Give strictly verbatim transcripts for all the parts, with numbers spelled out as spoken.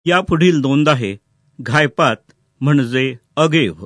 यापुढील नोंद आहे घायपात म्हणजे अगेव.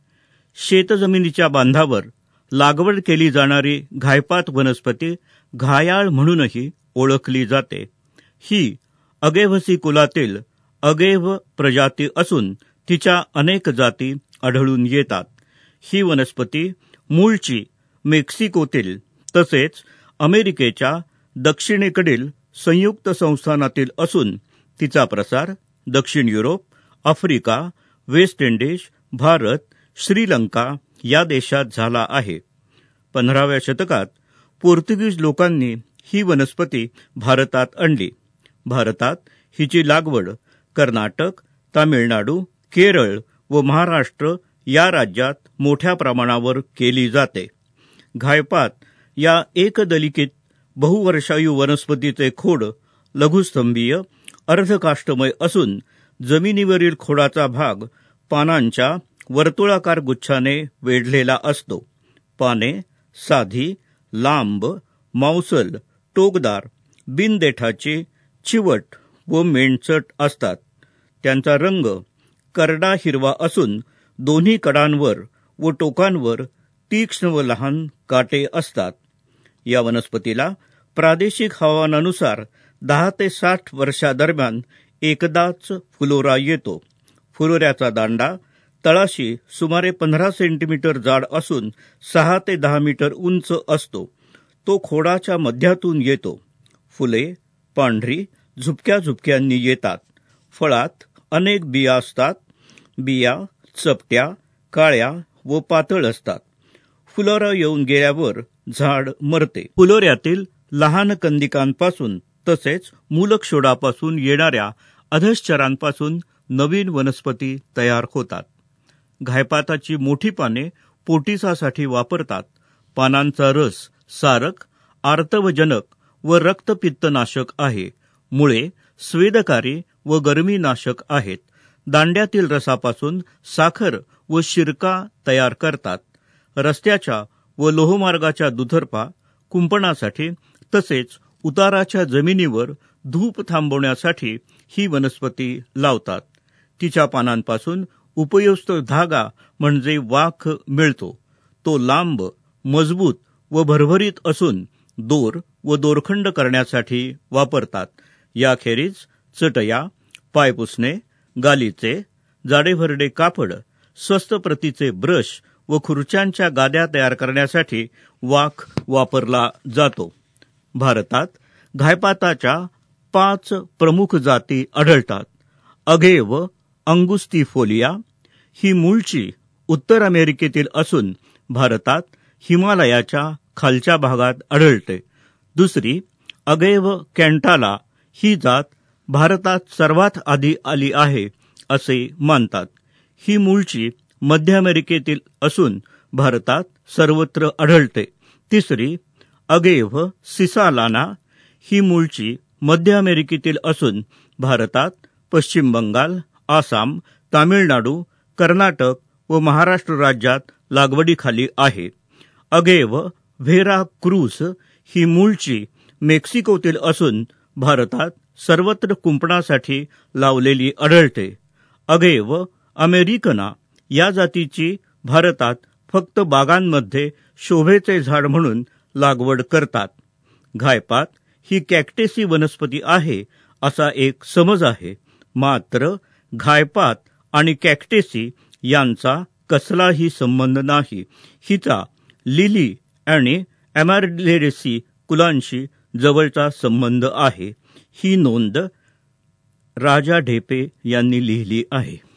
शेतजमिनीच्या बांधावर लागवड केली जाणारी घायपात वनस्पती घायाळ म्हणूनही ओळखली जाते. ही अगेव्हसी कुलातील अगेव प्रजाती असून तिच्या अनेक जाती आढळून येतात. ही वनस्पती मूळची मेक्सिकोतील तसेच अमेरिकेच्या दक्षिणेकडील संयुक्त संस्थानातील असून तिचा प्रसार दक्षिण Europe, Africa, West Indies, Bharat, Sri Lanka या देशात झाला आहे. पंधराव्या शतकात पोर्तुगीज लोकांनी ही वनस्पती भारतात आणली. भारतात हिची लागवड कर्नाटक, तामिळनाडू, केरळ व महाराष्ट्र या राज्यात मोठ्या प्रमाणावर केली जाते. घायपात या एकदलिकित बहुवर्षायू वनस्पतीचे खोड लघुस्तंभीय अर्धकाष्ठमय असून जमिनीवरील खोडाचा भाग पानांच्या वर्तुळाकार गुच्छाने वेढलेला असतो. पाने साधी, लांब, मांसल, टोकदार, बिनदेठाची, चिवट व मेणचट असतात. त्यांचा रंग करडा हिरवा असून दोन्ही कडांवर व टोकांवर तीक्ष्ण व लहान काटे असतात. या वनस्पतीला प्रादेशिक हवामानानुसार दहा ते साठ वर्षादरम्यान एकदाच फुलोरा येतो. फुलोऱ्याचा दांडा तळाशी सुमारे पंधरा सेंटीमीटर जाड असून सहा ते दहा मीटर उंच असतो. तो खोडाच्या मध्यातून येतो. फुले पांढरी झुपक्या झुपक्यांनी येतात. फळात अनेक बिया असतात. बिया चपट्या, काळ्या व पातळ असतात. फुलोरा येऊन गेल्यावर झाड मरते. फुलोऱ्यातील लहान कंदिकांपासून तसेच मूलक्षोडापासून येणाऱ्या अधश्चरांपासून नवीन वनस्पती तयार होतात. घायपाताची मोठी पाने पोटिसासाठी वापरतात. पानांचा रस सारक, आर्तवजनक व रक्तपित्तनाशक आहे. मुळे स्वेदकारी व गरमीनाशक आहेत. दांड्यातील रसापासून साखर व शिरका तयार करतात. रस्त्याच्या व लोहमार्गाच्या दुतर्फा कुंपणासाठी तसेच उताराच्या जमिनीवर धूप थांबवण्यासाठी ही वनस्पती लावतात. तिच्या पानांपासून उपयुक्त धागा म्हणजे वाख मिळतो. तो लांब, मजबूत व भरभरीत असून दोर व दोरखंड करण्यासाठी वापरतात. याखेरीज चटया, पायपुसणे, गालीचे, जाडेभरडे कापड, स्वस्त प्रतीचे ब्रश व खुर्च्यांच्या गाद्या तयार करण्यासाठी वाख वापरला जातो. भारतात घायपाताच्या पाच प्रमुख जाती आढळतात. अगेव अंगुस्तिफोलिया ही मूळची उत्तर अमेरिकेतील असून भारतात हिमालयाच्या खालच्या भागात आढळते. दुसरी अगेव कॅन्टाला ही जात भारतात सर्वात आधी आली आहे असे मानतात. ही मूळची मध्य अमेरिकेतील असून भारतात सर्वत्र आढळते. तिसरी अगेव सिसालाना ही मूळची मध्य अमेरिकेतील असून भारतात पश्चिम बंगाल, आसाम, तामिळनाडू, कर्नाटक व महाराष्ट्र राज्यात लागवडीखाली आहे. अगेव व्हेरा क्रूस ही मूळची मेक्सिकोतील असून भारतात सर्वत्र कुंपणासाठी लावलेली आढळते. अगेव अमेरिकना या जातीची भारतात फक्त बागांमध्ये शोभेचे झाड म्हणून लागवड करतात. घायपात ही कॅक्टेसी वनस्पती आहे असा एक समज आहे. मात्र घायपात आणि कॅक्टेसी यांचा कसलाही संबंध नाही. हिचा लिली आणि ॲमारिल्लेसी कुलांशी जवळचा संबंध आहे. ही नोंद राजा ढेपे यांनी लिहिली आहे.